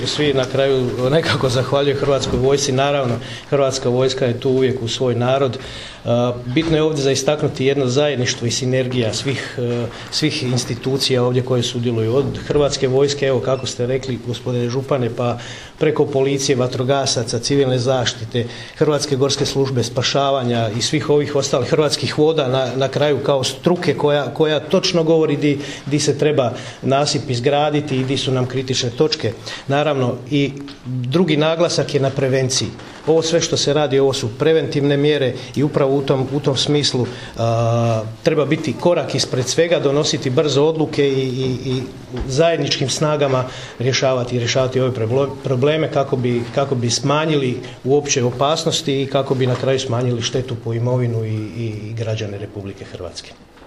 Svi na kraju nekako zahvaljuju Hrvatskoj vojsci, naravno Hrvatska vojska je tu uvijek u svoj narod. Bitno je ovdje za istaknuti jedno zajedništvo i sinergija svih institucija ovdje koje sudjeluju, od Hrvatske vojske, evo kako ste rekli gospodine župane, pa preko policije, vatrogasaca, civilne zaštite, Hrvatske gorske službe spašavanja i svih ovih ostalih, Hrvatskih voda na kraju kao struke koja točno govori di se treba nasip izgraditi i di su nam kritične točke. Naravno i drugi naglasak je na prevenciji. Ovo sve što se radi, ovo su preventivne mjere i upravo u tom smislu treba biti korak ispred svega, donositi brzo odluke i zajedničkim snagama rješavati ove probleme kako bi smanjili uopće opasnosti i kako bi na kraju smanjili štetu po imovinu i građane Republike Hrvatske.